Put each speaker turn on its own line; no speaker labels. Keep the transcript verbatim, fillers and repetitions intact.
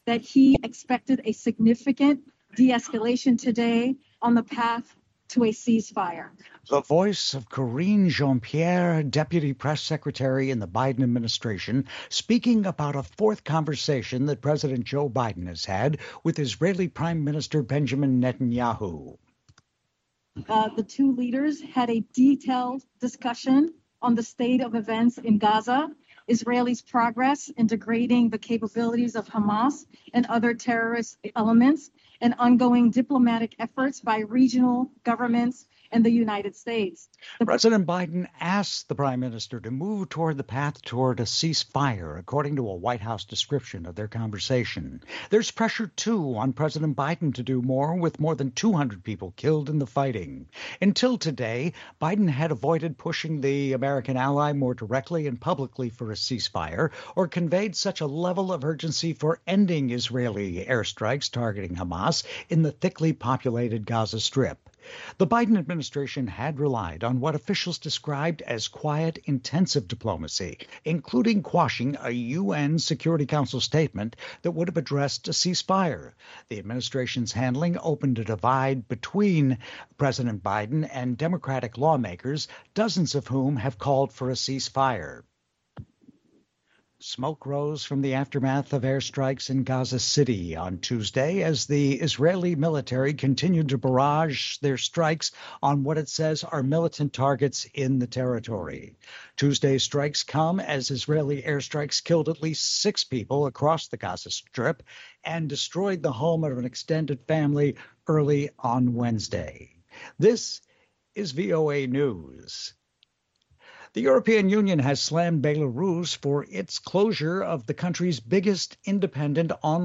that he expected a significant de-escalation today on the path to a ceasefire.
The voice of Karine Jean-Pierre, Deputy Press Secretary in the Biden administration, speaking about a fourth conversation that President Joe Biden has had with Israeli Prime Minister Benjamin Netanyahu.
Uh, the two leaders had a detailed discussion on the state of events in Gaza, Israel's progress in degrading the capabilities of Hamas and other terrorist elements, and ongoing diplomatic efforts by regional governments and the United States. The
President Biden asked the prime minister to move toward the path toward a ceasefire, according to a White House description of their conversation. There's pressure, too, on President Biden to do more, with more than two hundred people killed in the fighting. Until today, Biden had avoided pushing the American ally more directly and publicly for a ceasefire, or conveyed such a level of urgency for ending Israeli airstrikes targeting Hamas in the thickly populated Gaza Strip. The Biden administration had relied on what officials described as quiet, intensive diplomacy, including quashing a U N Security Council statement that would have addressed a ceasefire. The administration's handling opened a divide between President Biden and Democratic lawmakers, dozens of whom have called for a ceasefire. Smoke rose from the aftermath of airstrikes in Gaza City on Tuesday as the Israeli military continued to barrage their strikes on what it says are militant targets in the territory. Tuesday's strikes come as Israeli airstrikes killed at least six people across the Gaza Strip and destroyed the home of an extended family early on Wednesday. This is V O A News. The European Union has slammed Belarus for its closure of the country's biggest independent online